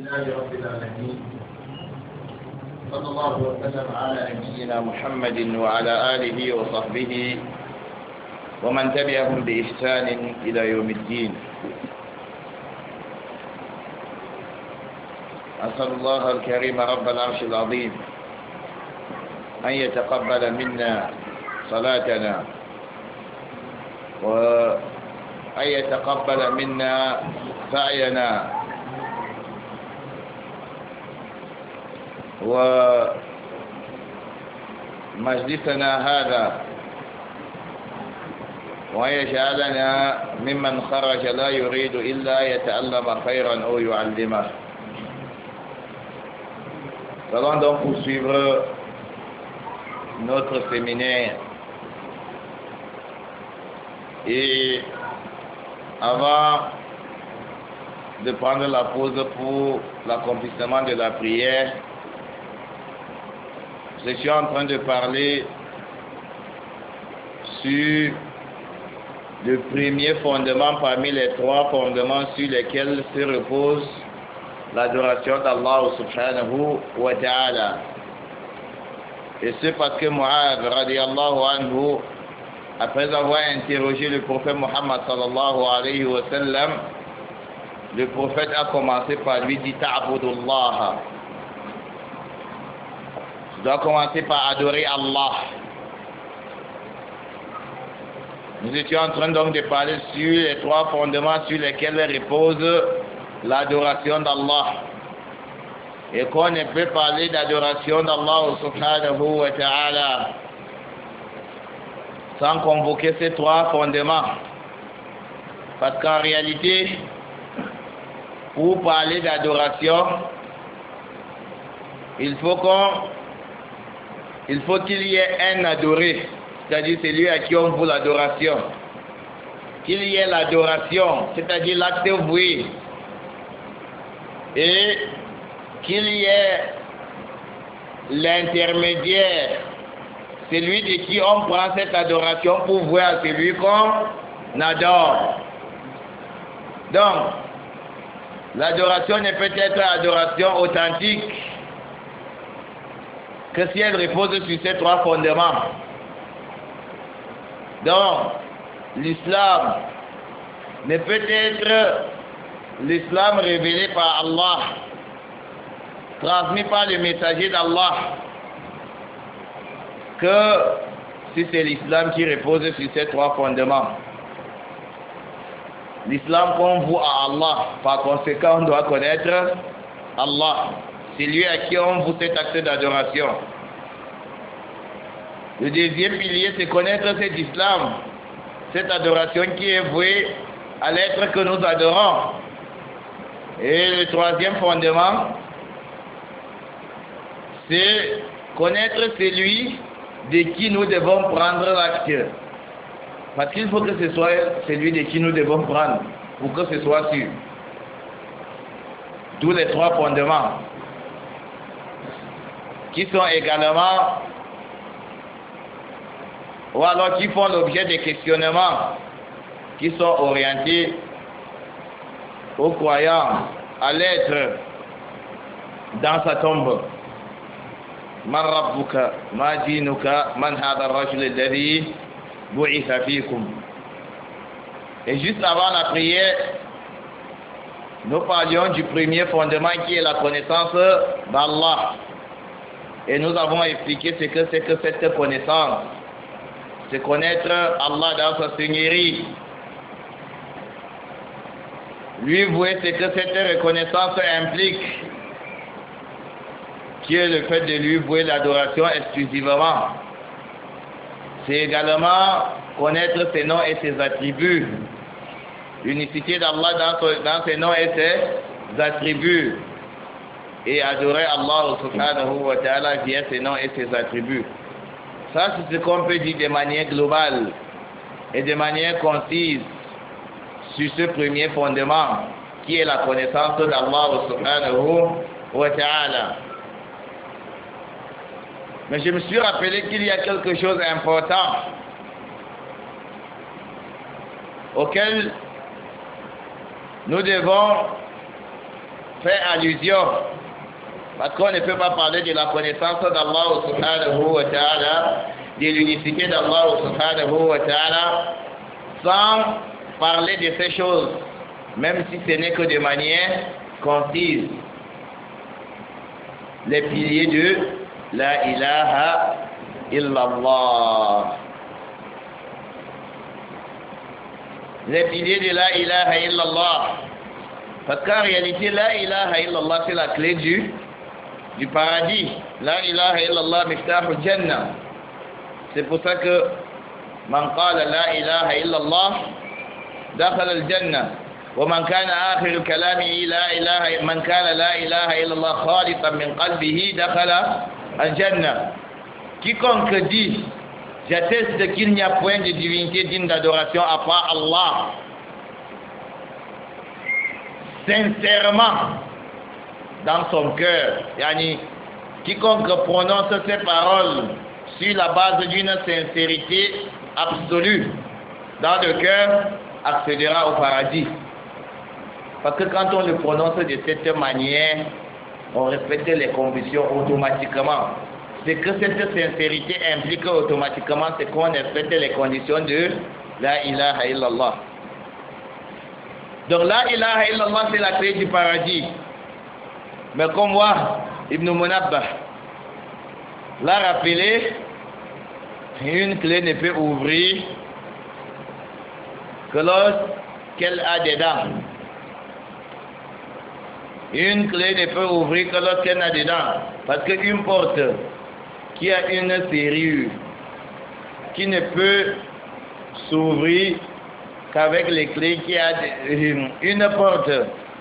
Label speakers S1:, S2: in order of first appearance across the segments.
S1: لله رب العالمين صلى الله وسلم على نبينا محمد وعلى آله وصحبه ومن تبعهم بإحسان إلى يوم الدين. أسأل الله الكريم رب العرش العظيم أن يتقبل منا صلاتنا وأن يتقبل منا سعينا ومجلسنا هذا وأن يجعلنا ممن خرج لا يريد إلا يتعلم خيرا أو يعلمه. Nous allons donc poursuivre notre séminaire. Et avant de prendre la pause pour l'accomplissement de la prière, je suis en train de parler sur le premier fondement parmi les trois fondements sur lesquels se repose l'adoration d'Allah subhanahu wa ta'ala. Et c'est parce que Mu'adh radiallahu anhu, après avoir interrogé le prophète Muhammad sallallahu alayhi wa sallam, le prophète a commencé par lui dire ta'budullah. Tu dois commencer par adorer Allah. Nous étions en train donc de parler sur les trois fondements sur lesquels repose l'adoration d'Allah. Et qu'on ne peut parler d'adoration d'Allah subhanahu wa ta'ala sans convoquer ces trois fondements. Parce qu'en réalité, pour parler d'adoration, il faut qu'il y ait un adoré, c'est-à-dire celui à qui on voue l'adoration. Qu'il y ait l'adoration, c'est-à-dire l'acte voué. Et qu'il y ait l'intermédiaire, celui de qui on prend cette adoration pour vouer à celui qu'on adore. Donc, l'adoration ne peut être adoration authentique que si elle repose sur ces trois fondements. Donc, l'islam ne peut être l'islam révélé par Allah, transmis par le messager d'Allah, que si c'est l'islam qui repose sur ces trois fondements. L'islam qu'on voue à Allah, par conséquent on doit connaître Allah. C'est lui à qui on voue cet acte d'adoration. Le deuxième pilier, c'est connaître cet islam, cette adoration qui est vouée à l'être que nous adorons. Et le troisième fondement, c'est connaître celui de qui nous devons prendre l'acte. Parce qu'il faut que ce soit celui de qui nous devons prendre, pour que ce soit sûr. Tous les trois fondements, qui sont également, ou alors qui font l'objet de questionnements, qui sont orientés aux croyants à l'être dans sa tombe. Man rabbuka, ma dinuka, man hadha ar-rajul alladhi bu'itha fikum. Et juste avant la prière, nous parlions du premier fondement qui est la connaissance d'Allah. Et nous avons expliqué ce que c'est que cette connaissance. C'est connaître Allah dans sa seigneurie. Lui vouer ce que cette reconnaissance implique, qui est le fait de lui vouer l'adoration exclusivement. C'est également connaître ses noms et ses attributs. L'unicité d'Allah dans ses noms et ses attributs. Et adorer Allah subhanahu wa ta'ala via ses noms et ses attributs. Ça, c'est ce qu'on peut dire de manière globale et de manière concise sur ce premier fondement qui est la connaissance d'Allah subhanahu wa ta'ala. Mais je me suis rappelé qu'il y a quelque chose d'important auquel nous devons fait allusion, parce qu'on ne peut pas parler de la connaissance d'Allah subhanahu wa ta'ala, de l'unicité d'Allah subhanahu wa ta'ala, sans parler de ces choses, même si ce n'est que de manière concise. Les piliers de la ilaha illallah. Les piliers de la ilaha illallah. Parce qu'en réalité, la ilaha illallah, c'est la clé du paradis. La ilaha illallah miftahul jannah. C'est pour ça que man qala la ilaha illallah dakhala al jannah. ومن كان آخر كلامه لا إله من كان لا إله إلا الله خالصا من قلبه دخل الجنة. Quiconque dit j'atteste qu'il n'y a point de divinité digne d'adoration à part Allah, sincèrement dans son cœur, yani quiconque prononce ces paroles sur la base d'une sincérité absolue dans le cœur accédera au paradis. Parce que quand on le prononce de cette manière, on respecte les convictions automatiquement. C'est que cette sincérité implique automatiquement, c'est qu'on respecte les conditions de la ilaha illallah. Donc la ilaha illallah, c'est la clé du paradis. Mais comme moi, Ibn Munabbah l'a rappelé, une clé ne peut ouvrir que lorsqu'elle a des dents. Une clé ne peut ouvrir que lorsqu'elle a des dents. Parce qu'une porte qui a une serrure, qui ne peut s'ouvrir qu'avec les clés, qui a une porte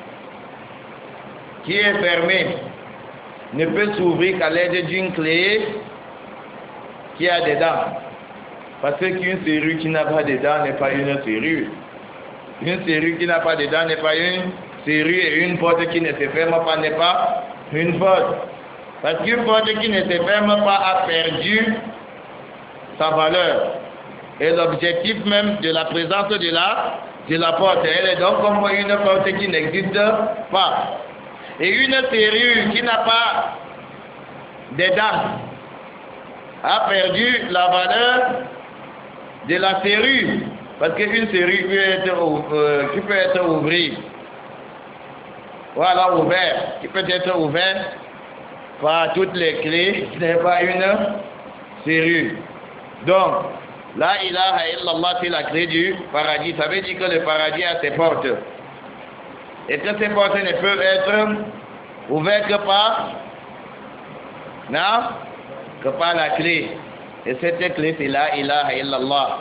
S1: qui est fermée, ne peut s'ouvrir qu'à l'aide d'une clé qui a des dents. Parce qu'une serrure qui n'a pas de dents n'est pas une serrure. Une serrure qui n'a pas de dents n'est pas une serrure, et une porte qui ne se ferme pas n'est pas une porte. Parce qu'une porte qui ne se ferme pas a perdu sa valeur. Et l'objectif même de la présence de la porte, elle est donc comme une porte qui n'existe pas. Et une serrure qui n'a pas de dents a perdu la valeur de la serrure. Parce qu'une serrure qui peut être ouverte, voilà, ouvert, qui peut être ouvert par toutes les clés, ce n'est pas une serrure. Donc, la ilaha illallah, c'est la clé du paradis. Ça veut dire que le paradis a ses portes. Et que ces portes ne peuvent être ouvertes que par, non, que par la clé. Et cette clé, c'est la ilaha illallah.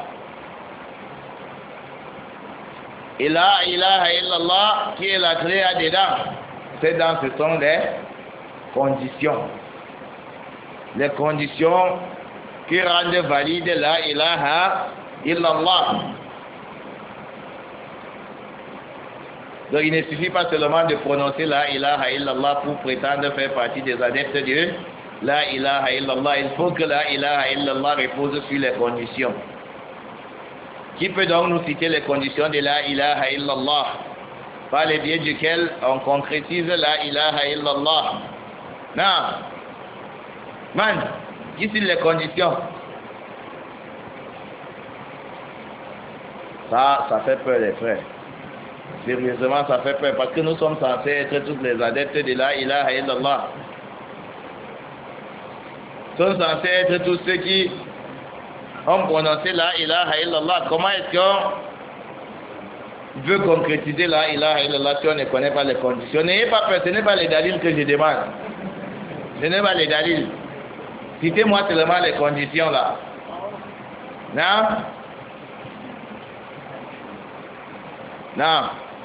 S1: Et la ilaha illallah, qui est la clé à dedans, ces dents, ce sont les conditions. Les conditions qui rendent valide la ilaha illallah. Donc il ne suffit pas seulement de prononcer la ilaha illallah pour prétendre faire partie des adeptes de la ilaha illallah. Il faut que la ilaha illallah repose sur les conditions. Qui peut donc nous citer les conditions de la ilaha illallah, par le biais duquel on concrétise la ilaha illallah? Non. Man, qui sont les conditions? Ça fait peur les frères. Sérieusement, ça fait peur parce que nous sommes censés être tous les adeptes de la ilaha illallah. Nous sommes censés être tous ceux qui ont prononcé la ilaha illallah. Comment est-ce qu'on veut concrétiser la ilaha illallah si on ne connaît pas les conditions? N'ayez pas peur, ce n'est pas les dalils que je demande. Ce n'est pas les dalils. Citez-moi seulement les conditions là. Non? Non?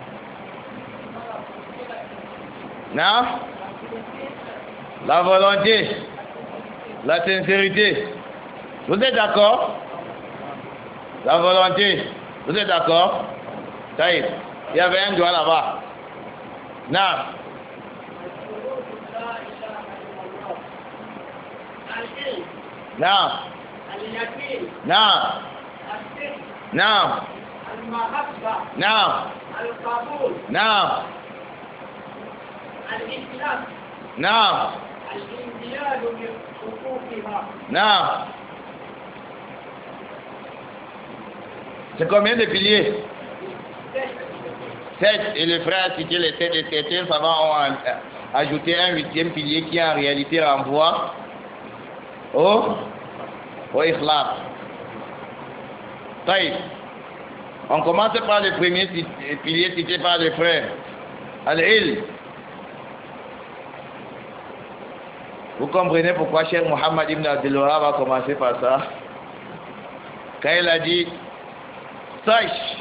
S1: Non? La volonté, la sincérité. Vous êtes d'accord? La volonté. Vous êtes d'accord? Taïb. Il y avait un doigt là-bas. Non. Non. Non. Non. Non. Non. Non. Non. C'est combien de piliers? 7. Et le frère a cité les 7 et certains savants ont ajouté un 8e pilier qui en réalité renvoie au ikhlas. Taïf. On commence par le premier pilier cité par le frère. Al-ilm. Vous comprenez pourquoi Cheikh Mohammed ibn Abdul Wahhab a commencé par ça? Quand il a dit, sache,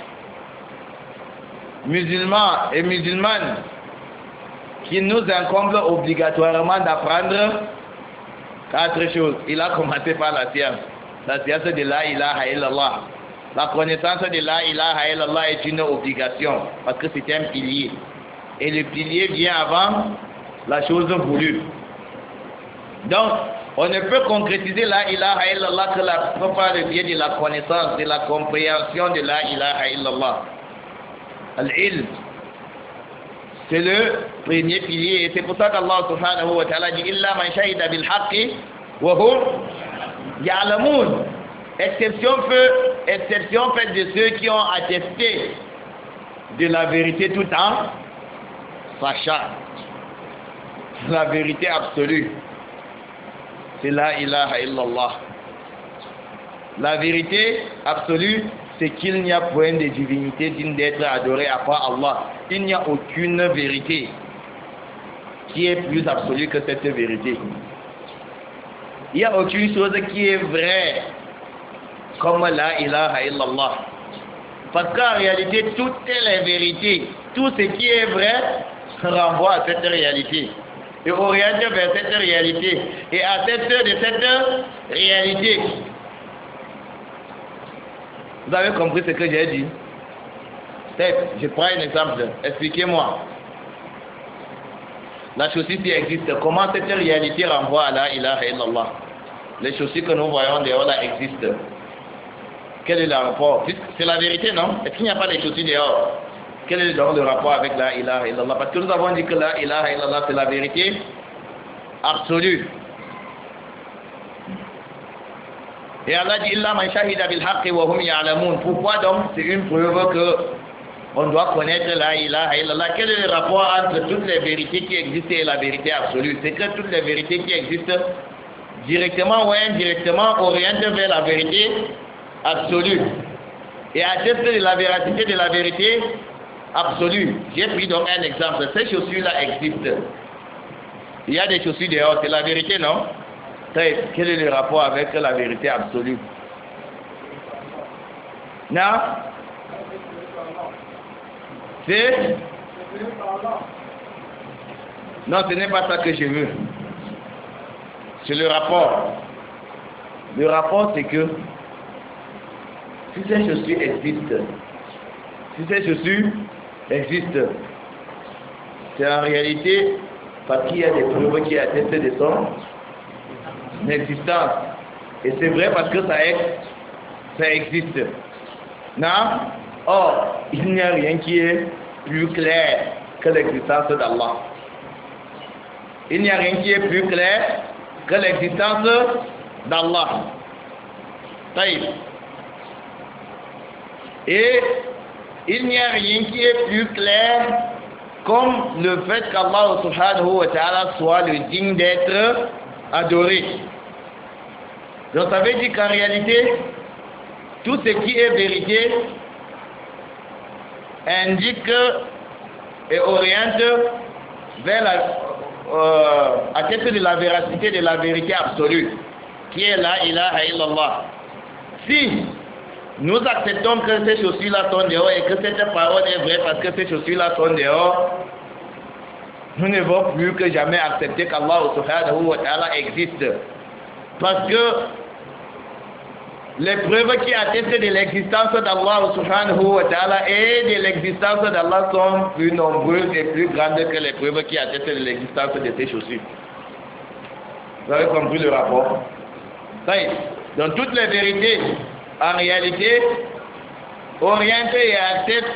S1: musulmans et musulmanes, qu'il nous incombe obligatoirement d'apprendre 4 choses. Il a commencé par la science de la ilaha illallah. La connaissance de la ilaha illallah est une obligation parce que c'est un pilier. Et le pilier vient avant la chose voulue. Donc, on ne peut concrétiser la ilaha illallah que par le biais de la connaissance, de la compréhension de la ilaha illallah. Al-ilm, c'est le premier pilier. Et c'est pour ça qu'Allah subhanahu wa ta'ala dit illa man shahida bil haqqi wa hum ya'lamun. Exception faite de ceux qui ont attesté de la vérité tout en sachant. La vérité absolue, c'est la ilaha illallah. La vérité absolue, c'est qu'il n'y a point de divinité digne d'être adorée à part Allah. Il n'y a aucune vérité qui est plus absolue que cette vérité. Il n'y a aucune chose qui est vraie comme la ilaha illallah. Parce qu'en réalité, toutes les vérités, tout ce qui est vrai renvoie à cette réalité. Et oriente vers cette réalité. Et à cette de cette réalité. Vous avez compris ce que j'ai dit? Peut-être, je prends un exemple. Expliquez-moi. La chaussure qui existe, comment cette réalité renvoie à la ilaha illallah? Les chaussures que nous voyons dehors là existent. Quel est le rapport? C'est la vérité, non? Est-ce qu'il n'y a pas de chaussures dehors? Quel est donc le rapport avec la ilaha illallah? Parce que nous avons dit que la ilaha illallah c'est la vérité absolue. Et Allah dit illa man shahida bil haqqi wa hum ya'lamun. Pourquoi donc? C'est une preuve que on doit connaître la ilaha illallah. Quel est le rapport entre toutes les vérités qui existent et la vérité absolue? C'est que toutes les vérités qui existent, directement ou indirectement, orientent vers la vérité absolue. Et attestent de la véracité de la vérité absolue. J'ai pris donc un exemple. Ces chaussures-là existent. Il y a des chaussures dehors, c'est la vérité, non? Quel est le rapport avec la vérité absolue? Non? C'est? Non, ce n'est pas ça que je veux. C'est le rapport. Le rapport, c'est que si ces chaussures existent, c'est en réalité parce qu'il y a des preuves qui attestent de son existence. Et c'est vrai parce que ça existe. Non? Or, il n'y a rien qui est plus clair que l'existence d'Allah. Il n'y a rien qui est plus clair que l'existence d'Allah. Taïb. Et il n'y a rien qui est plus clair comme le fait qu'Allah subhanahu wa ta'ala soit le digne d'être adoré. Donc ça veut dire qu'en réalité, tout ce qui est vérité indique et oriente vers atteste de la véracité de la vérité absolue, qui est la ilaha illallah. Si nous acceptons que ces chaussures-là sont dehors et que cette parole est vraie parce que ces chaussures-là sont dehors, nous ne devons plus que jamais accepter qu'Allah subhanahu wa ta'ala existe. Parce que les preuves qui attestent de l'existence d'Allah subhanahu wa ta'ala et de l'existence d'Allah sont plus nombreuses et plus grandes que les preuves qui attestent de l'existence de ces chaussures. Vous avez compris le rapport? Ça y est. Donc toutes les vérités, en réalité, orienté et accepte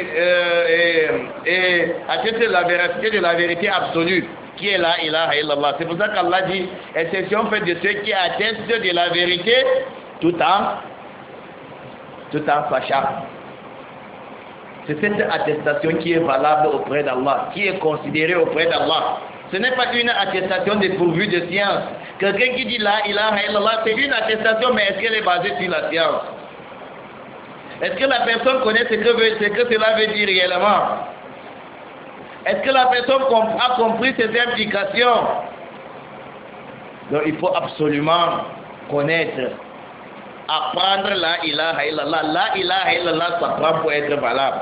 S1: accepte la véracité de la vérité absolue, qui est la ilaha illallah. C'est pour ça qu'Allah dit, exception faite de ceux qui attestent de la vérité tout en sachant. C'est cette attestation qui est valable auprès d'Allah, qui est considérée auprès d'Allah. Ce n'est pas une attestation dépourvue de science. Quelqu'un qui dit la ilaha illallah, c'est une attestation, mais est-ce qu'elle est basée sur la science? Est-ce que la personne connaît ce que cela veut dire réellement? Est-ce que la personne a compris ses implications? Donc il faut absolument connaître, apprendre la ilaha illallah. La ilaha illallah s'apprend pour être valable.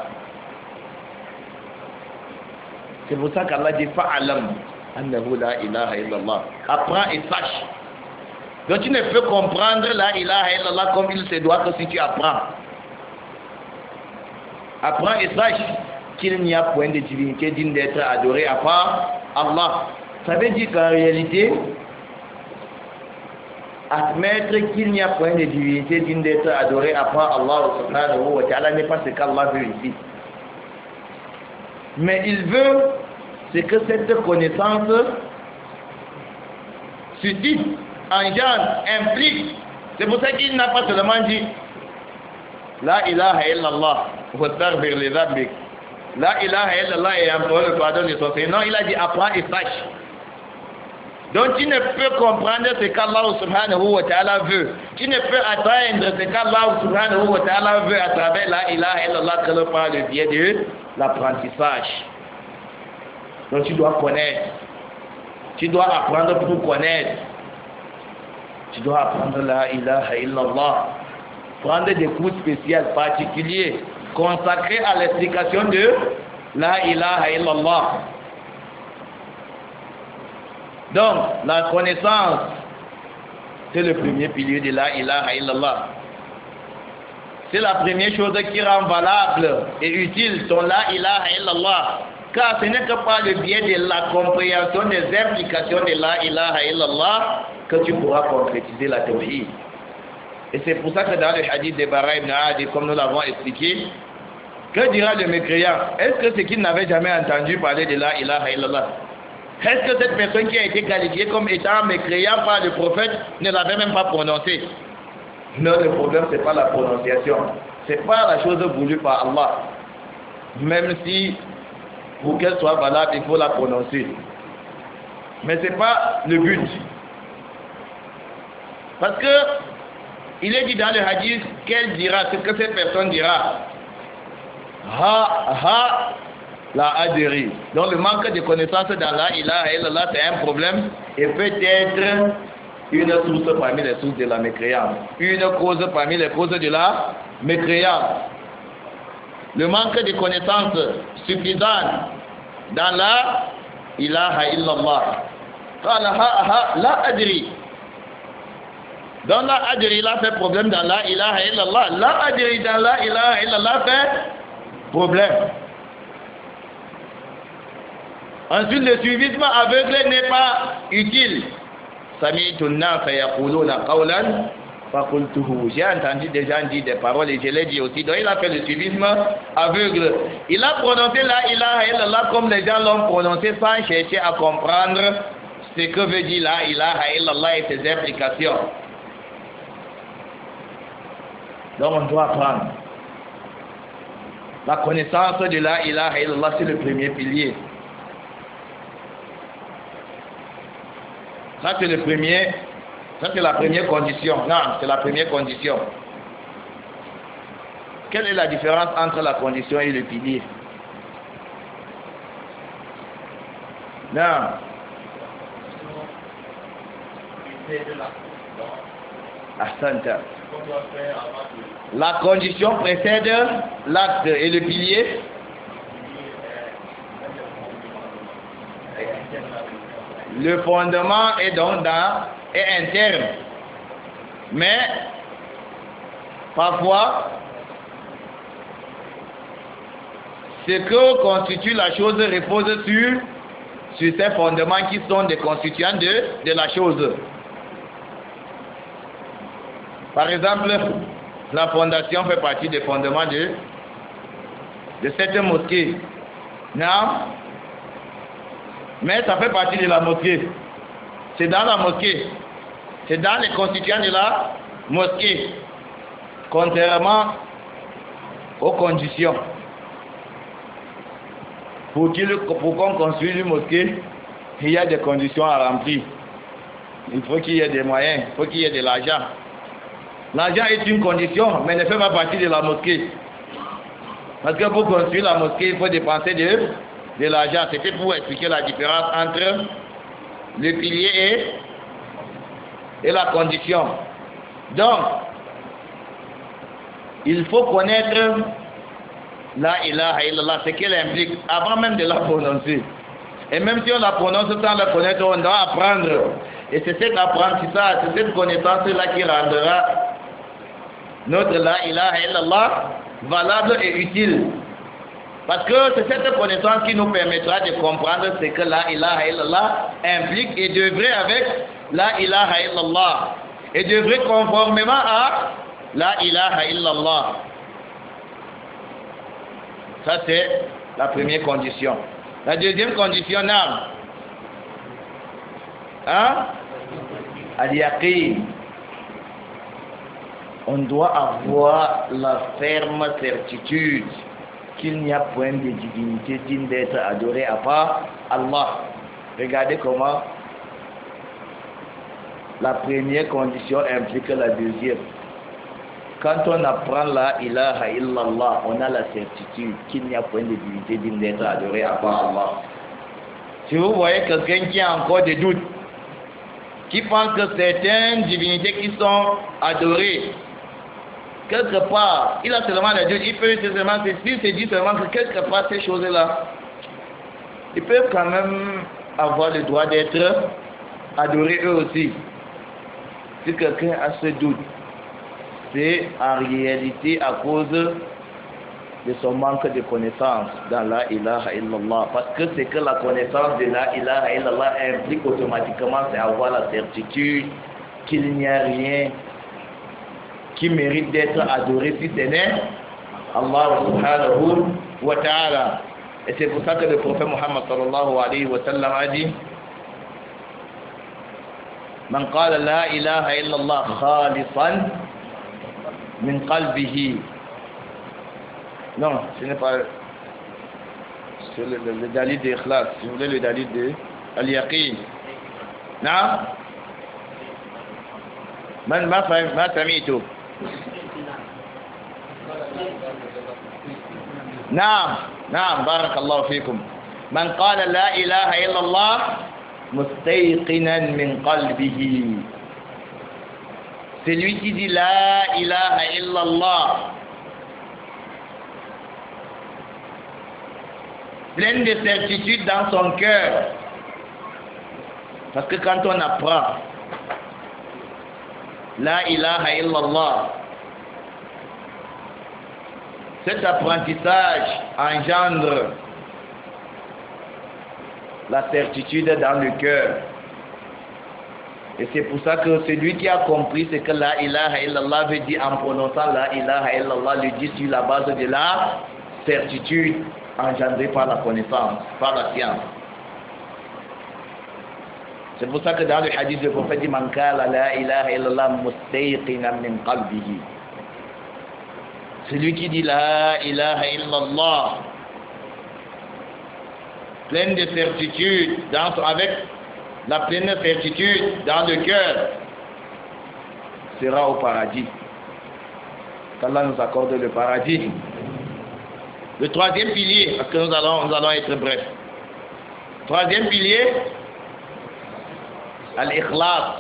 S1: C'est pour ça qu'Allah dit fa'alam annahu la ilaha illallah. Apprends et sache. Donc tu ne peux comprendre la ilaha illallah comme il se doit que si tu apprends. Apprends et sache qu'il n'y a point de divinité digne d'être adoré à part Allah. Ça veut dire qu'en réalité, admettre qu'il n'y a point de divinité digne d'être adoré à part Allah subhanahu wa ta'ala n'est pas ce qu'Allah veut ici. Mais il veut c'est que cette connaissance suscite, engendre, implique. C'est pour ça qu'il n'a pas seulement dit la ilaha illallah wa astaghfir li dhanbik. La ilaha illallah et implore le pardon de son Seigneur. Non, il a dit apprends et sache. Donc tu ne peux comprendre ce qu'Allah subhanahu wa ta'ala veut. Tu ne peux atteindre ce qu'Allah subhanahu wa ta'ala veut à travers la ilaha illallah que par le biais de l'apprentissage. Donc tu dois connaître. Tu dois apprendre pour connaître. Tu dois apprendre la ilaha illallah. Prendre des cours spéciaux particuliers consacrés à l'explication de la ilaha illallah. Donc, la connaissance, c'est le premier pilier de la ilaha illallah. C'est la première chose qui rend valable et utile ton la ilaha illallah. Car ce n'est que par le biais de la compréhension des implications de la ilaha illallah que tu pourras concrétiser la tawhid. Et c'est pour ça que dans le hadith de Bara ibn Adi, comme nous l'avons expliqué, que dira le mécréant? Est-ce que c'est qu'il n'avait jamais entendu parler de la ilaha illallah? Est-ce que cette personne qui a été qualifiée comme étant mécréant par le prophète ne l'avait même pas prononcé? Non, le problème, ce n'est pas la prononciation. Ce n'est pas la chose voulue par Allah. Même si, pour qu'elle soit valable, il faut la prononcer. Mais ce n'est pas le but. Parce que, il est dit dans le hadith qu'elle dira, ce que cette personne dira. Ha, la adhérie. Donc le manque de connaissance dans la ilaha illallah, c'est un problème et peut-être une source parmi les sources de la mécréance. Une cause parmi les causes de la mécréance. Le manque de connaissance suffisante dans la ilaha illallah. La adhérie. Dans la adhérie, là, fait problème dans la ilaha illallah. La adhérie dans la ilaha illallah fait problème. Ensuite, le suivisme aveugle n'est pas utile. J'ai entendu des gens dire des paroles et je l'ai dit aussi. Donc il a fait le suivisme aveugle. Il a prononcé la ilaha illallah comme les gens l'ont prononcé sans chercher à comprendre ce que veut dire la ilaha illallah et ses implications. Donc on doit apprendre. La connaissance de la ilaha illallah, c'est le premier pilier. Ça c'est le premier, ça c'est la première condition. Non, c'est la première condition. Quelle est la différence entre la condition et le pilier? Non. Asante. La condition précède l'acte et le pilier. Le fondement est donc est interne. Mais parfois, ce que constitue la chose repose sur ces fondements qui sont des constituants de la chose. Par exemple, La fondation fait partie des fondements de cette mosquée. Non? Mais ça fait partie de la mosquée. C'est dans la mosquée. C'est dans les constituants de la mosquée. Contrairement aux conditions. Pour qu'on construise une mosquée, il y a des conditions à remplir. Il faut qu'il y ait des moyens, il faut qu'il y ait de l'argent. L'argent est une condition, mais ne fait pas partie de la mosquée. Parce que pour construire la mosquée, il faut dépenser de l'argent. C'était pour expliquer la différence entre le pilier et la condition. Donc, il faut connaître la ilaha illallah, ce qu'elle implique, avant même de la prononcer. Et même si on la prononce sans la connaître, on doit apprendre. Et c'est cet apprentissage, c'est cette connaissance-là qui rendra notre la ilaha illallah valable et utile. Parce que c'est cette connaissance qui nous permettra de comprendre ce que la ilaha illallah implique et d'œuvrer avec la ilaha illallah. Et d'œuvrer conformément à la ilaha illallah. Ça c'est la première condition. La deuxième condition, al-yaqin. On doit avoir la ferme certitude qu'il n'y a point de divinité digne d'être adorée à part Allah. Regardez comment la première condition implique la deuxième. Quand on apprend la ilaha illallah, on a la certitude qu'il n'y a point de divinité digne d'être adorée à part Allah. Si vous voyez quelqu'un qui a encore des doutes, qui pense que certaines divinités qui sont adorées, quelque part, il a seulement des doutes, il peut seulement, s'il se dit seulement que quelque part ces choses-là, ils peuvent quand même avoir le droit d'être adorés eux aussi. Si quelqu'un a ce doute, c'est en réalité à cause de son manque de connaissance dans la ilaha illallah. Parce que c'est que la connaissance de la ilaha illallah implique automatiquement, c'est avoir la certitude qu'il n'y a rien qui mérite d'être adoré si ce n'est Allah subhanahu wa ta'ala. Et c'est pour ça que le prophète Muhammad sallallahu alayhi wa sallam a dit: Man qala la ilaha illallah khalisan min qalbihi. Non, ce n'est pas le dalil de ikhlas. Si vous voulez le dalil de al-yaqin. Non? Man ma sami'tu. نعم نعم بارك الله فيكم من قال لا إله إلا الله مستيقنا من قلبه. Celui qui dit la ilaha illallah plein de certitude dans son cœur. Parce que quand on apprend la ilaha illallah, cet apprentissage engendre la certitude dans le cœur. Et c'est pour ça que celui qui a compris ce que la ilaha illallah veut dire en prononçant la ilaha illallah le dit sur la base de la certitude engendrée par la connaissance, par la science. C'est pour ça que dans le hadith, le prophète dit: Man qala la ilaha illallah mustayqinan min qalbihi. Celui qui dit la ilaha illallah pleine de certitude, avec la pleine certitude dans le cœur, sera au paradis. Qu'Allah nous accorde le paradis. Le troisième pilier, parce que nous allons être brefs. Troisième pilier, al-ikhlas.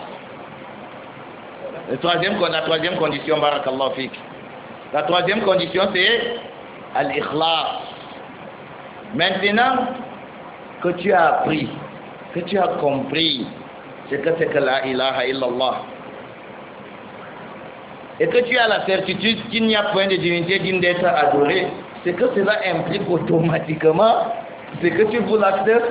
S1: La troisième condition, barakallahu fik. La troisième condition, c'est al-ikhlas. Maintenant que tu as appris, que tu as compris ce que c'est que la ilaha illallah, et que tu as la certitude qu'il n'y a point de divinité digne d'être adorée, c'est que cela implique automatiquement ce que tu vous l'acceptes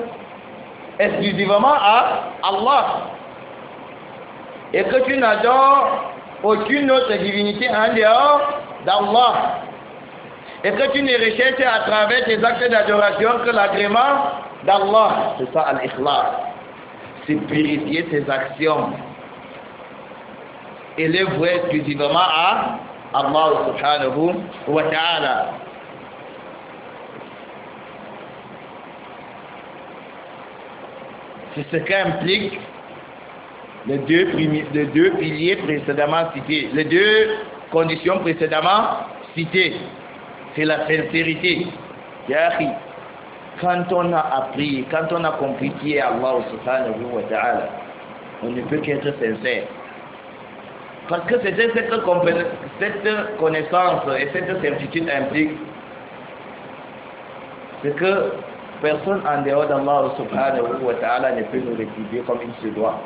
S1: exclusivement à Allah, et que tu n'adores aucune autre divinité en dehors d'Allah. Et que tu ne recherches à travers tes actes d'adoration que l'agrément d'Allah. C'est ça al-ikhlas. C'est purifier tes actions et les vouer exclusivement à Allah subhanahu wa ta'ala. C'est ce qu'implique les deux piliers précédemment cités, les deux conditions précédemment citées. C'est la sincérité. Quand on a appris, quand on a compris qui est Allah subhanahu wa ta'ala, on ne peut qu'être sincère. Parce que cette connaissance et cette certitude implique c'est que personne en dehors d'Allah subhanahu wa ta'ala ne peut nous rétribuer comme il se doit.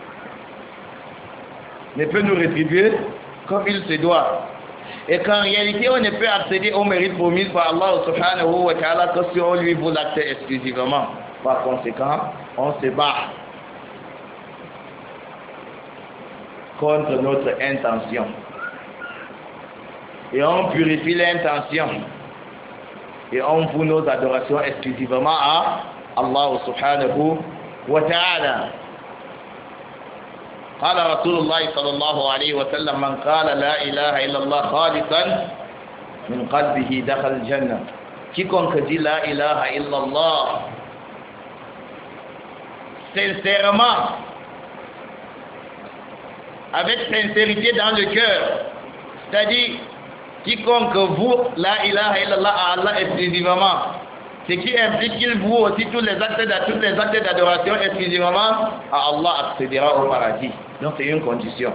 S1: Ne peut nous rétribuer comme il se doit. Et qu'en réalité, on ne peut accéder au mérite promis par Allah subhanahu wa ta'ala que si on lui vaut l'acte exclusivement. Par conséquent, on se bat contre notre intention. Et on purifie l'intention. Et on voue nos adorations exclusivement à Allah subhanahu wa ta'ala. قال رسول الله صلى الله عليه وسلم من قال لا إله إلا الله خالصا من قلبه دخل الجنة. Quiconque dit la ilaha illallah sincèrement, avec sincérité dans le cœur, c'est-à-dire quiconque voue la ilaha illallah à Allah exclusivement, ce qui implique qu'il voue aussi tous les actes d'adoration exclusivement à Allah, accédera au paradis. Donc c'est une condition.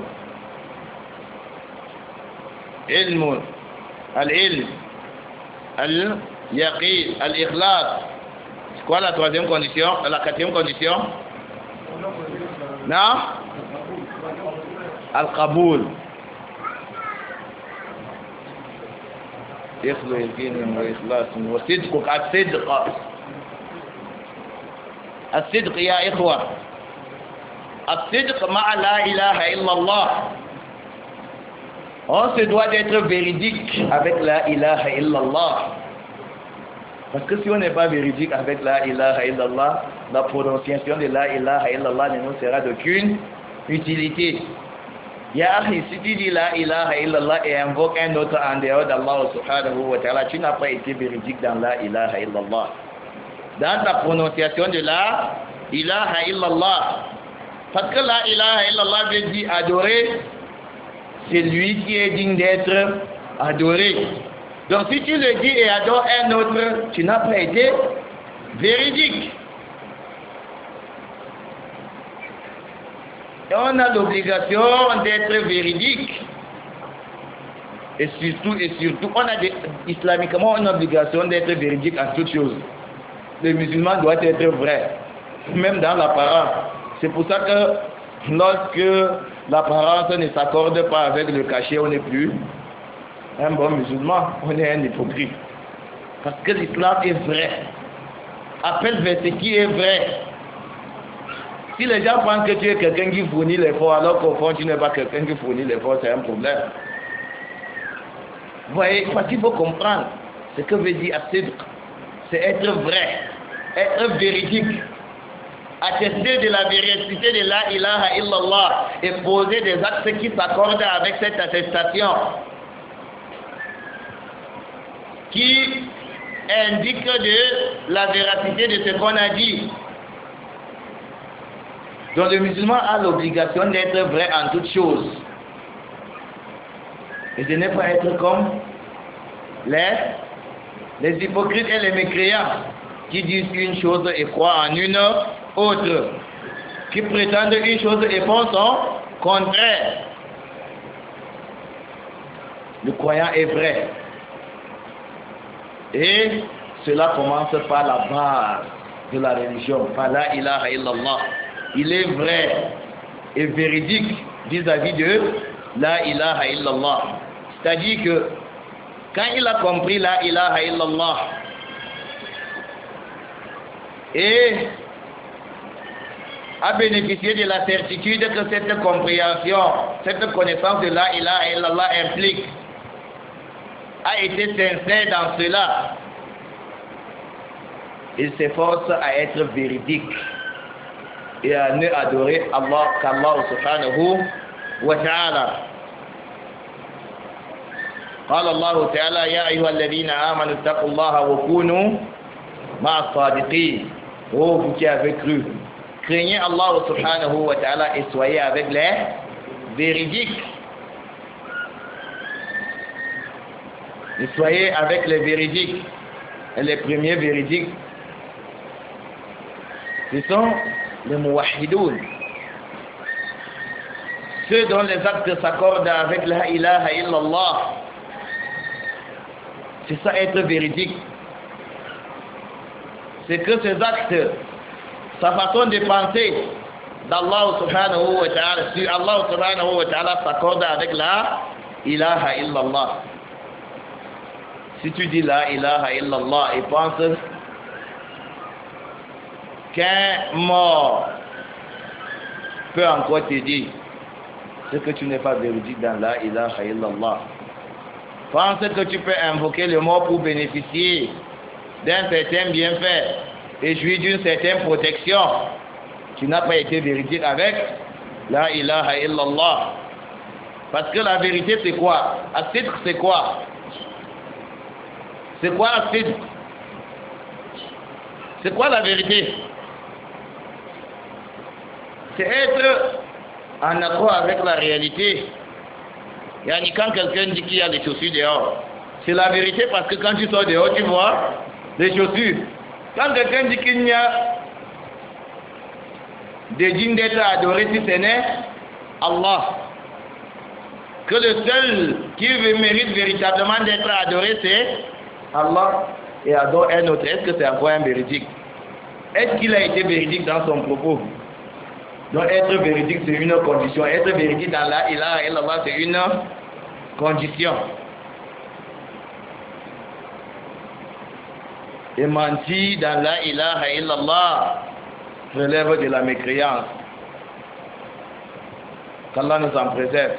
S1: Ilm, al-ilm, al-yaqin, al-ikhlas. C'est quoi la troisième condition? La quatrième condition? Non? Al-qaboul. إخلاص يقين وإخلاص وصدق الصدق يا إخوة الصدق مع لا إله إلا الله. On se doit d'être véridique avec la ilaha illallah. Parce que si on n'est pas véridique avec la ilaha illallah, la prononciation de la ilaha illallah ne nous sera d'aucune utilité. Ya akhi, si tu dis la ilaha illallah et invoque un autre en dehors d'Allah subhanahu wa ta'ala, tu n'as pas été véridique dans la ilaha illallah. Dans ta prononciation de la ilaha illallah. Parce que la ilaha illallah veut dire adorer celui qui est digne d'être adoré. Donc si tu le dis et adores un autre, tu n'as pas été véridique. Et on a l'obligation d'être véridique. Et surtout, on a islamiquement une obligation d'être véridique en toutes choses. Le musulman doit être vrai, même dans l'apparence. C'est pour ça que lorsque l'apparence ne s'accorde pas avec le cachet, on n'est plus un bon musulman, on est un hypocrite. Parce que l'islam est vrai. Appelle vers ce qui est vrai. Si les gens pensent que tu es quelqu'un qui fournit l'effort, alors qu'au fond tu n'es pas quelqu'un qui fournit l'effort, c'est un problème. Vous voyez, parce qu'il faut comprendre ce que veut dire as-sidq. C'est être vrai, être véridique, attester de la véracité de la ilaha illallah et poser des actes qui s'accordent avec cette attestation, qui indique de la véracité de ce qu'on a dit. Donc le musulman a l'obligation d'être vrai en toutes choses. Et de ne pas être comme les hypocrites et les mécréants qui disent une chose et croient en une autre. Qui prétendent une chose et font son contraire. Le croyant est vrai. Et cela commence par la base de la religion, par la ilaha illallah. Il est vrai et véridique vis-à-vis de la ilaha illallah. C'est-à-dire que quand il a compris la ilaha illallah et a bénéficié de la certitude que cette compréhension, cette connaissance de la ilaha illallah implique, a été sincère dans cela, il s'efforce à être véridique et à ne adorer Allah qu'Allah subhanahu wa ta'ala. قال الله تعالى يا أيها الذين آمنوا اتقوا الله وكونوا مع الصادقين. Oh, vous qui avez cru, craignez Allah subhanahu wa ta'ala et soyez avec les véridiques. Et soyez avec les véridiques. Et les premiers véridiques, ce sont les muwahhidoun, ceux dont les actes s'accordent avec la ilaha illallah. C'est ça être véridique. C'est que ces actes, sa façon de penser d'Allah subhanahu wa ta'ala, si Allah subhanahu wa ta'ala s'accorde avec la ilaha illallah. Si tu dis la ilaha illallah et penses qu'un mort peut encore te dire ce que tu n'es pas véridique dans la ilaha illallah. Pense que tu peux invoquer le mort pour bénéficier d'un certain bienfait et jouir d'une certaine protection. Tu n'as pas été véridique avec la ilaha illallah. Parce que la vérité c'est quoi? As-sidq c'est quoi? C'est quoi as-sidq? C'est quoi la vérité? C'est être en accord avec la réalité. Yani quand quelqu'un dit qu'il y a des chaussures dehors, c'est la vérité parce que quand tu sors dehors, tu vois des chaussures. Quand quelqu'un dit qu'il n'y a des dignes d'être adorés, si ce n'est Allah, que le seul qui mérite véritablement d'être adoré, c'est Allah, et adore un autre. Est-ce que c'est encore un véridique? Est-ce qu'il a été véridique dans son propos? Donc être véridique c'est une condition. Être véridique dans la ilaha illallah c'est une condition. Et mentir dans la ilaha illallah relève de la mécréance. Qu'Allah nous en préserve.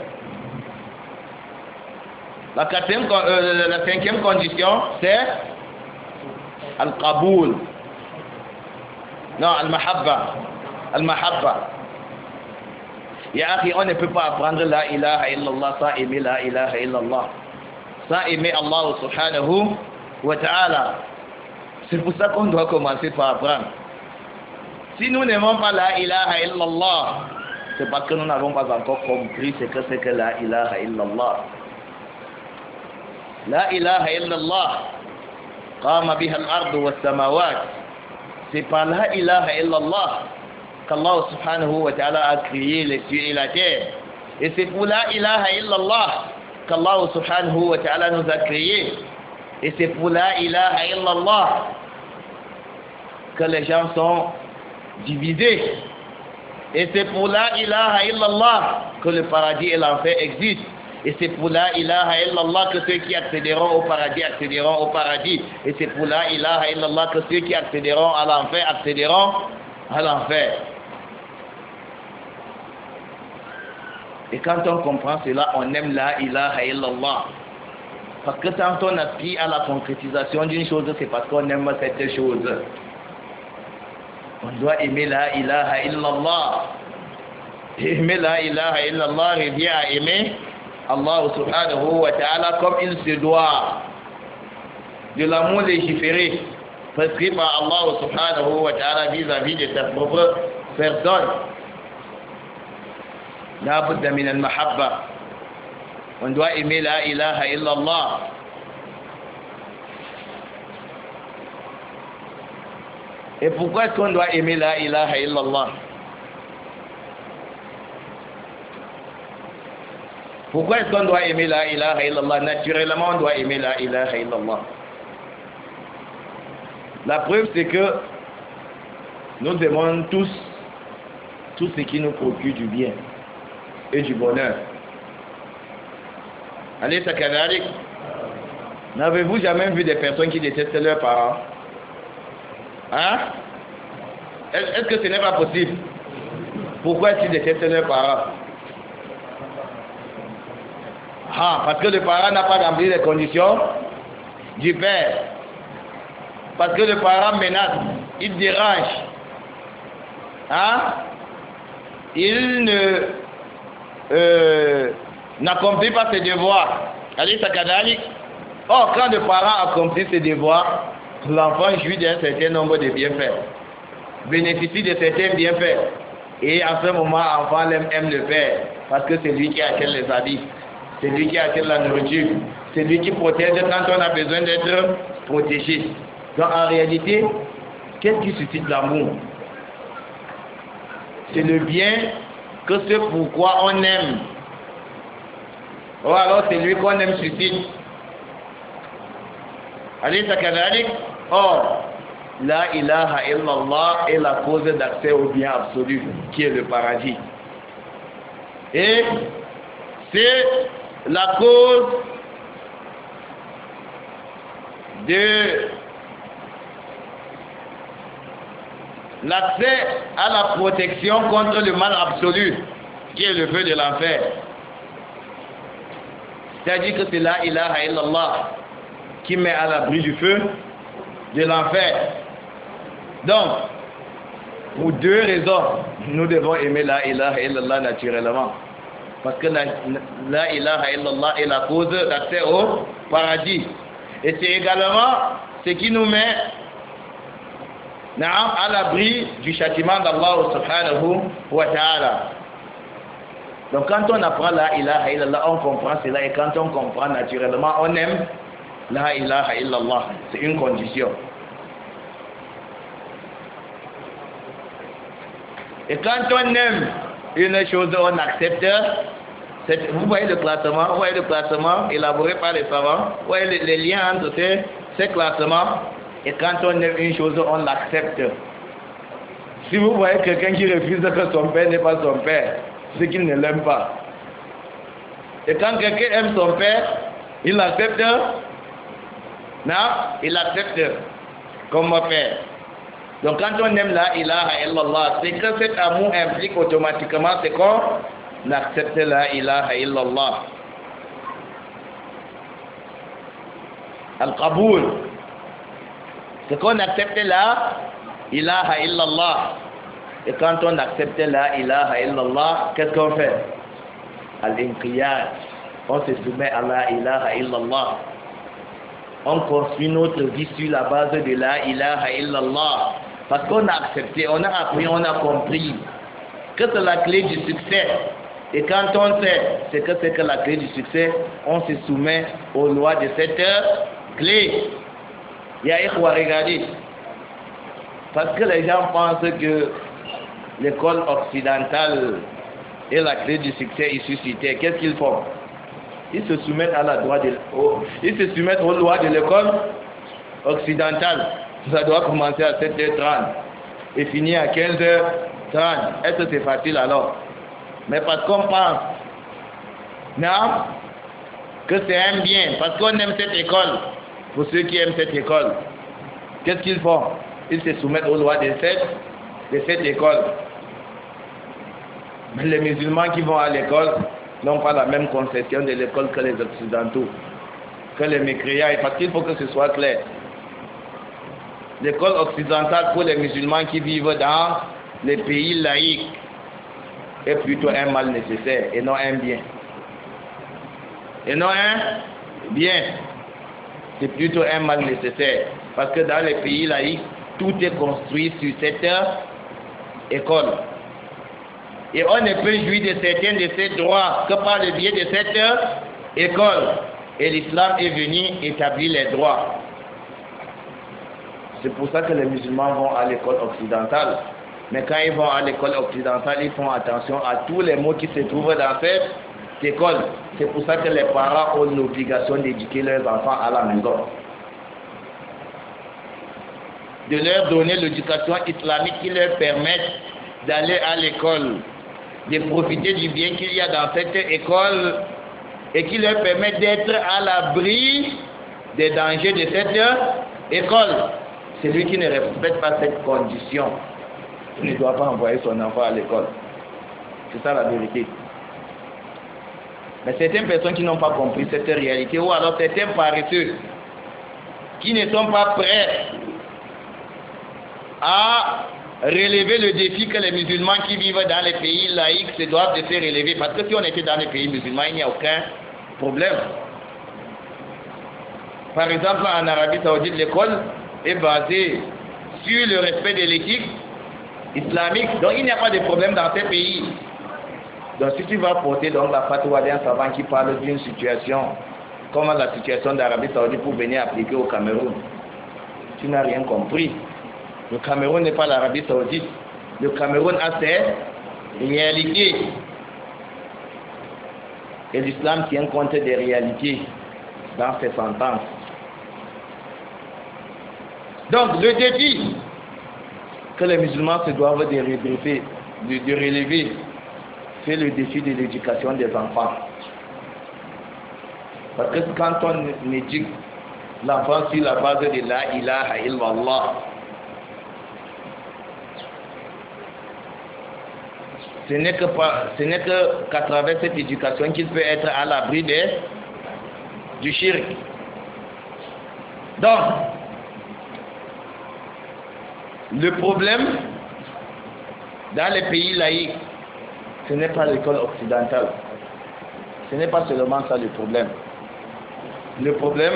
S1: La cinquième condition c'est al-qaboul. Non, al-mahabba. Al-mahabba. Ya akhi, on ne peut pas apprendre la ilaha illallah sans aimer la ilaha illallah, sans aimer Allah subhanahu wa ta'ala. C'est pour ça qu'on doit commencer par apprendre. Si nous n'aimons pas la ilaha illallah, c'est parce que nous n'avons pas encore compris ce que c'est que la ilaha illallah. La ilaha illallah qama biha al-ardu was-samawat. C'est par la ilaha illallah qu'Allah subhanahu wa ta'ala a créé les cieux et la terre. Et c'est pour la ilaha illallah qu'Allah subhanahu wa ta'ala nous a créés. Et c'est pour la ilaha illallah que les gens sont divisés. Et c'est pour la ilaha illallah que le paradis et l'enfer existent. Et c'est pour la ilaha illallah que ceux qui accéderont au paradis accéderont au paradis. Et c'est pour la ilaha illallah que ceux qui accéderont à l'enfer accéderont à l'enfer. Et quand on comprend cela, on aime la ilaha illallah. Parce que quand on aspire à la concrétisation d'une chose, c'est parce qu'on aime cette chose. On doit aimer la ilaha illallah. Et aimer la ilaha illallah revient à aimer Allah subhanahu wa ta'ala comme il se doit. De l'amour légiféré prescrit par Allah subhanahu wa ta'ala vis-à-vis de sa propre personne. La budda min al-mahabba. On doit aimer la ilaha illallah. Et pourquoi est-ce qu'on doit aimer la ilaha illallah? Pourquoi est-ce qu'on doit aimer la ilaha illallah? Naturellement, on doit aimer la ilaha illallah. La preuve, c'est que nous aimons tous tout ce qui nous procure du bien et du bonheur. Allez, ça kadalik. N'avez-vous jamais vu des personnes qui détestent leurs parents? Hein? Est-ce que ce n'est pas possible? Pourquoi est-ce qu'ils détestent leurs parents? Ah, parce que le parent n'a pas rempli les conditions du père. Parce que le parent menace, il dérange. Hein? Il n'accomplit pas ses devoirs. Or, quand le parent accomplit ses devoirs, l'enfant jouit d'un certain nombre de bienfaits, bénéficie de certains bienfaits. Et à ce moment, l'enfant aime le père, parce que c'est lui qui achète les habits, c'est lui qui achète la nourriture, c'est lui qui protège quand on a besoin d'être protégé. Donc en réalité, qu'est-ce qui suscite l'amour? C'est le bien que ce pourquoi on aime. Ou alors c'est lui qu'on aime suscite. Or, la ilaha illallah est la cause d'accès au bien absolu, qui est le paradis. Et c'est la cause de l'accès à la protection contre le mal absolu, qui est le feu de l'enfer. C'est-à-dire que c'est la ilaha illallah qui met à l'abri du feu de l'enfer. Donc, pour deux raisons, nous devons aimer la ilaha illallah naturellement. Parce que la ilaha illallah est la cause d'accès au paradis. Et c'est également ce qui nous met à l'abri du châtiment d'Allah subhanahu wa ta'ala. Donc quand on apprend la ilaha illallah, on comprend cela. Et quand on comprend naturellement, on aime la ilaha illallah. C'est une condition. Et quand on aime une chose, on accepte. Vous voyez le classement élaboré par les savants. Vous voyez les liens entre ces classements. Et quand on aime une chose, on l'accepte. Si vous voyez quelqu'un qui refuse que son père n'est pas son père, c'est qu'il ne l'aime pas. Et quand quelqu'un aime son père, il l'accepte. Non, il l'accepte comme mon père. Donc quand on aime la ilaha illallah, c'est que cet amour implique automatiquement c'est qu'on accepte la ilaha illallah. Al-Qaboul, c'est qu'on accepte la ilaha illallah. Et quand on accepte la ilaha illallah, qu'est-ce qu'on fait? Al-Inqiyad, on se soumet à la ilaha illallah. On construit notre vie sur la base de la ilaha illallah. Parce qu'on a accepté, on a appris, on a compris que c'est la clé du succès. Et quand on sait ce que c'est que la clé du succès, on se soumet aux lois de cette clé. Regardez. Parce que les gens pensent que l'école occidentale est la clé du succès ici sur terre. Qu'est-ce qu'ils font? Ils se soumettent à la loi ils se soumettent aux lois de l'école occidentale. Ça doit commencer à 7h30 et finir à 15h30. Est-ce que c'est facile alors? Mais parce qu'on pense, non, que c'est un bien, parce qu'on aime cette école. Pour ceux qui aiment cette école, qu'est-ce qu'ils font? Ils se soumettent aux lois de cette école. Mais les musulmans qui vont à l'école n'ont pas la même conception de l'école que les occidentaux, que les mécréants, parce qu'il faut que ce soit clair. L'école occidentale pour les musulmans qui vivent dans les pays laïcs est plutôt un mal nécessaire et non un bien. Et non un bien. C'est plutôt un mal nécessaire. Parce que dans les pays laïcs, tout est construit sur cette école. Et on ne peut jouir de certains de ces droits que par le biais de cette école. Et l'islam est venu établir les droits. C'est pour ça que les musulmans vont à l'école occidentale. Mais quand ils vont à l'école occidentale, ils font attention à tous les mots qui se trouvent dans cette école. C'est pour ça que les parents ont l'obligation d'éduquer leurs enfants à la maison. De leur donner l'éducation islamique qui leur permette d'aller à l'école, de profiter du bien qu'il y a dans cette école et qui leur permet d'être à l'abri des dangers de cette école. Celui qui ne respecte pas cette condition ne doit pas envoyer son enfant à l'école. C'est ça la vérité. Mais certaines personnes qui n'ont pas compris cette réalité, ou alors certains paresseux qui ne sont pas prêts à relever le défi que les musulmans qui vivent dans les pays laïcs se doivent de se relever. Parce que si on était dans les pays musulmans, il n'y a aucun problème. Par exemple, en Arabie Saoudite, l'école est basée sur le respect de l'éthique islamique. Donc il n'y a pas de problème dans ces pays. Donc si tu vas porter donc la fatwa d'un savant qui parle d'une situation comme la situation d'Arabie Saoudite pour venir appliquer au Cameroun, tu n'as rien compris. Le Cameroun n'est pas l'Arabie Saoudite. Le Cameroun a ses réalités. Et l'islam tient compte des réalités dans ses sentences. Donc le défi que les musulmans se doivent de relever, c'est le défi de l'éducation des enfants. Parce que quand on éduque l'enfant sur la base de la ilaha illallah, ce n'est qu'à travers cette éducation qu'il peut être à l'abri du shirk. Donc, le problème dans les pays laïcs, ce n'est pas l'école occidentale. Ce n'est pas seulement ça le problème. Le problème,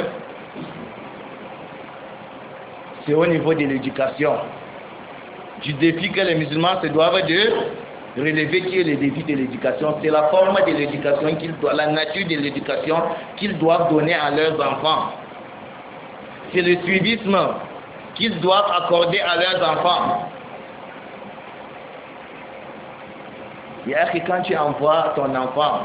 S1: c'est au niveau de l'éducation, du défi que les musulmans se doivent de relever, qui est le défi de l'éducation. C'est la forme de l'éducation la nature de l'éducation qu'ils doivent donner à leurs enfants. C'est le suivisme qu'ils doivent accorder à leurs enfants. Il y a que quand tu envoies ton enfant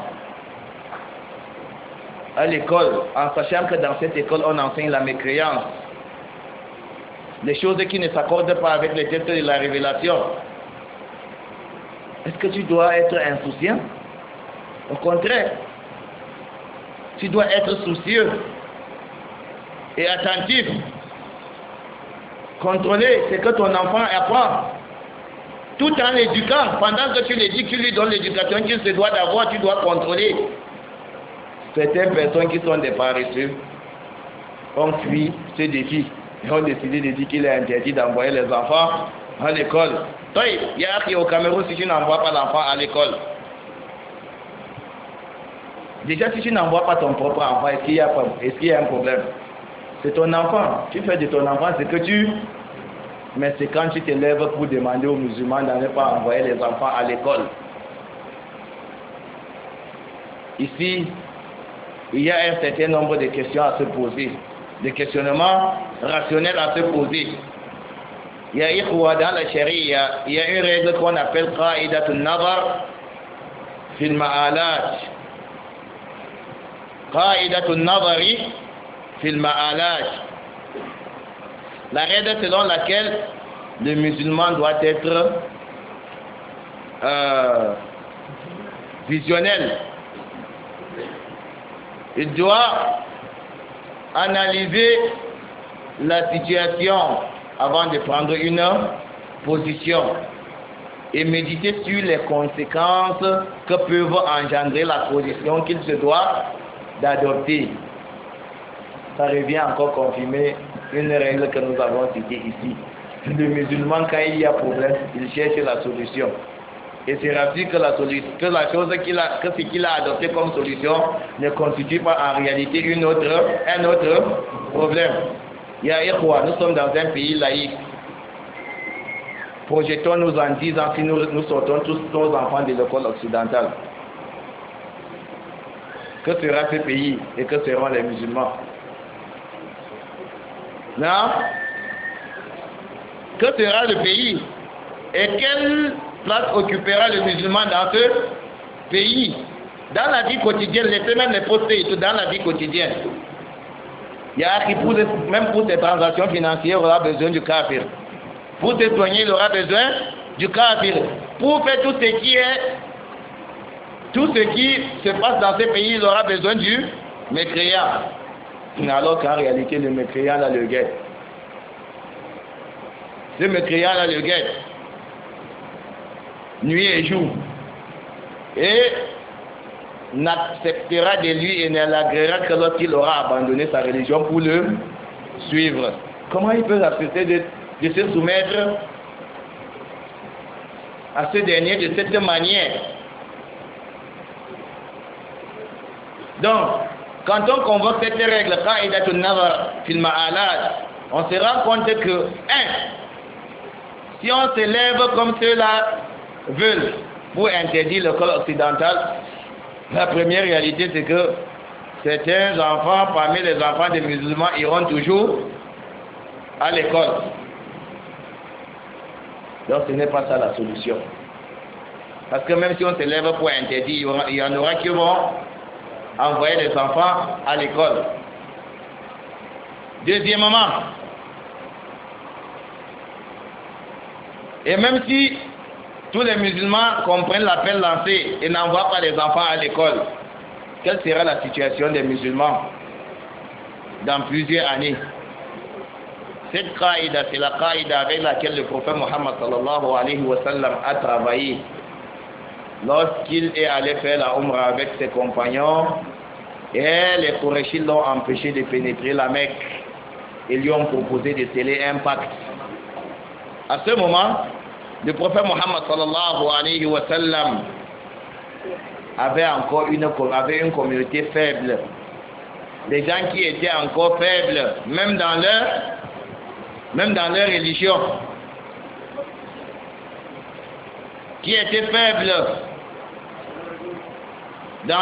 S1: à l'école, en sachant que dans cette école on enseigne la mécréance, les choses qui ne s'accordent pas avec les textes de la révélation, est-ce que tu dois être insouciant? Au contraire, tu dois être soucieux et attentif. Contrôler ce que ton enfant apprend, tout en l'éduquant. Pendant que tu l'éduques, tu lui donnes l'éducation qu'il se doit d'avoir, tu dois contrôler. Certaines personnes qui sont des paresseux ont fui ce défi et ont décidé de dire qu'il est interdit d'envoyer les enfants à l'école. Il y a au Cameroun, si tu n'envoies pas l'enfant à l'école, déjà si tu n'envoies pas ton propre enfant, est-ce qu'il y a un problème? C'est ton enfant. Tu fais de ton enfant ce que tu... Mais c'est quand tu te lèves pour demander aux musulmans de ne pas envoyer les enfants à l'école. Ici, il y a un certain nombre de questions à se poser, des questionnements rationnels à se poser. Il y a dans la charia, il y a une règle qu'on appelle qa'idatun nazar fil ma'alat. Qa'idatun nazari fil ma'alat. La règle selon laquelle le musulman doit être visionnel. Il doit analyser la situation avant de prendre une position et méditer sur les conséquences que peuvent engendrer la position qu'il se doit d'adopter. Ça revient encore confirmer une règle que nous avons citée ici. Le musulman, quand il y a problème, il cherche la solution. Et c'est rapide que ce qu'il a adopté comme solution ne constitue pas en réalité un autre problème. Il y a Ikhwa, nous sommes dans un pays laïque. Projetons-nous en 10 ans si nous sortons tous nos enfants de l'école occidentale. Que sera ce pays et que seront les musulmans? Non? Que sera le pays? Et quelle place occupera le musulman dans ce pays? Dans la vie quotidienne, laissez même les poster dans la vie quotidienne. Il y a qui, même pour ses transactions financières, aura besoin du kafir. Pour se soigner, il aura besoin du kafir. Pour faire tout ce qui se passe dans ce pays, il aura besoin du mécréant. Alors qu'en réalité, le mécréant là le guette. Le mécréant là le guette. Nuit et jour. et n'acceptera de lui et ne l'agréera que lorsqu'il aura abandonné sa religion pour le suivre. Comment il peut accepter de se soumettre à ce dernier de cette manière? Donc, quand on convoque cette règle, qa'idatun nazar fil ma'alat, on se rend compte que, si on s'élève comme ceux-là veulent pour interdire l'école occidentale, la première réalité c'est que certains enfants, parmi les enfants des musulmans, iront toujours à l'école. Donc ce n'est pas ça la solution. Parce que même si on s'élève pour interdire, il y en aura qui vont envoyer les enfants à l'école. Deuxièmement, et même si tous les musulmans comprennent l'appel lancé et n'envoient pas les enfants à l'école, quelle sera la situation des musulmans dans plusieurs années? Cette qaïda, c'est la qaïda avec laquelle le prophète Mohammed sallallahu alayhi wa sallam a travaillé lorsqu'il est allé faire la Umrah avec ses compagnons et les Qurayshis l'ont empêché de pénétrer la Mecque et lui ont proposé de sceller un pacte. À ce moment, le prophète Mohammed sallallahu alayhi wa sallam avait une communauté faible. Des gens qui étaient encore faibles, même dans leur religion. Qui étaient faibles dans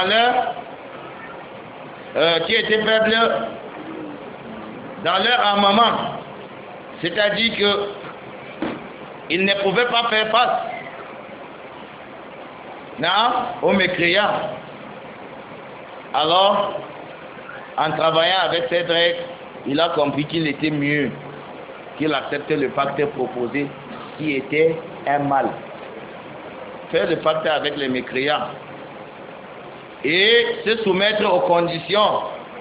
S1: leur armement. C'est-à-dire que ils ne pouvaient pas faire face aux mécréants. Alors, en travaillant avec cette règle, il a compris qu'il était mieux qu'il accepte le pacte proposé qui était un mal. Faire le pacte avec les mécréants et se soumettre aux conditions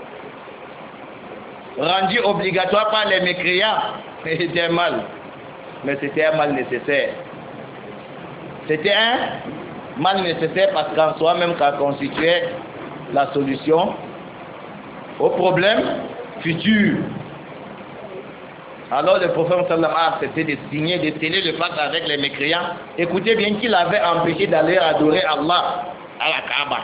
S1: rendues obligatoires par les mécréants, c'était un mal. Mais c'était un mal nécessaire. C'était un mal nécessaire parce qu'en soi-même, ça constituait la solution au problème futur. Alors le prophète sallam a accepté de signer, de sceller le pacte avec les mécréants. Écoutez bien qu'il avait empêché d'aller adorer Allah à la Kaaba.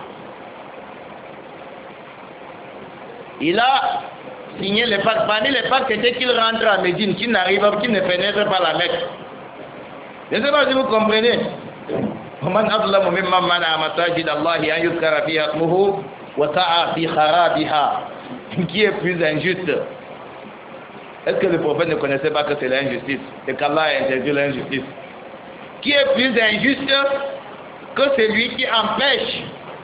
S1: Il a signé le pacte. Parmi les pactes, c'était qu'il rentre à Médine, qu'il ne pénètre pas la Mecque. Je ne sais pas si vous comprenez. وَمَنْ أَظْلَمُ مِمَّنْ مَنَعَ مَسَاجِدَ اللَّهِ أَنْ يُذْكَرَ فِيهَا اسْمُهُ وَسَعَى فِي خَرَابِهَا. Qui est plus injuste? Est-ce que le prophète ne connaissait pas que c'est l'injustice et qu'Allah a interdit l'injustice? Qui est plus injuste que celui qui empêche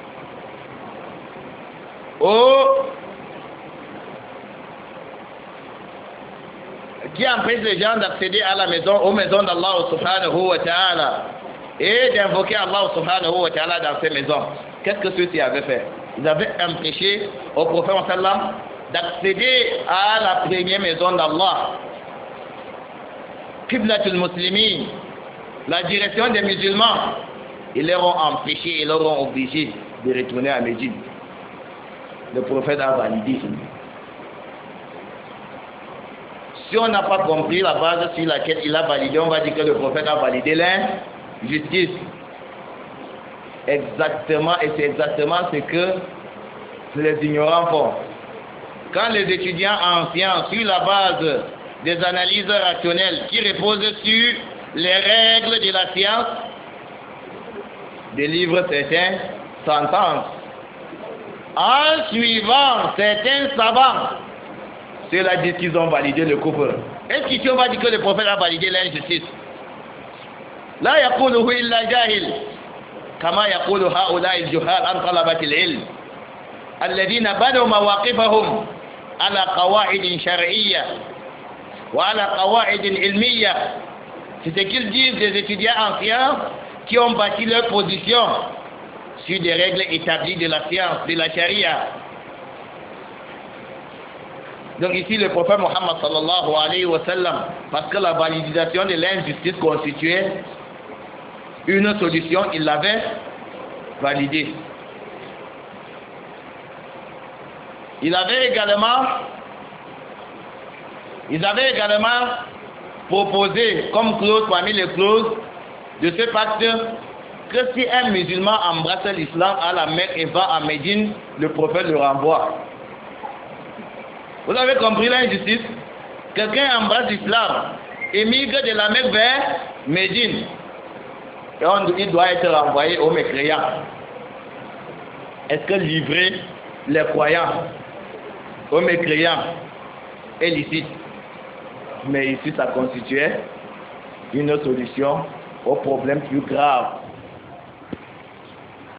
S1: les gens d'accéder à la maison, aux maisons d'Allah subhanahu wa ta'ala et d'invoquer Allah subhanahu wa ta'ala dans ces maisons? Qu'est-ce que ceux-ci avaient fait? Ils avaient empêché au prophète sallam d'accéder à la première maison d'Allah, Qiblatul Muslimin, la direction des musulmans. Ils leur ont empêché, ils leur ont obligé de retourner à Médine. Le prophète a validé. Si on n'a pas compris la base sur laquelle il a validé, on va dire que le prophète a validé l'injustice. Exactement, et c'est exactement ce que les ignorants font. Quand les étudiants en sciences, sur la base des analyses rationnelles qui reposent sur les règles de la science, délivrent certaines sentences, en suivant certains savants, ceux-là disent qu'ils ont validé le kufr. Est-ce qu'ici on va dire que le prophète a validé l'injustice? La yaquluhu illa jahil, kama yaqulu haula'i al-juhal an talabati al-ilm alladhina banu mawaqifahum ala qawa'id shar'iyya wa ala qawa'id ilmiyya. C'est ce qu'ils disent des étudiants en sciences qui ont bâti leur position sur des règles établies de la science, de la charia. Donc ici le prophète Mohammed sallallahu alayhi wa sallam, parce que la validation de l'injustice constituait une solution, il l'avait validé. Ils avaient également proposé comme clause parmi les clauses de ce pacte que si un musulman embrasse l'islam à la Mecque et va à Médine, le prophète le renvoie. Vous avez compris l'injustice? Quelqu'un embrasse l'islam, émigre de la Mecque vers Médine, et il doit être renvoyé aux mécréants. Est-ce que livrer les croyants aux mécréants est licite? Mais ici, ça constituait une solution au problème plus grave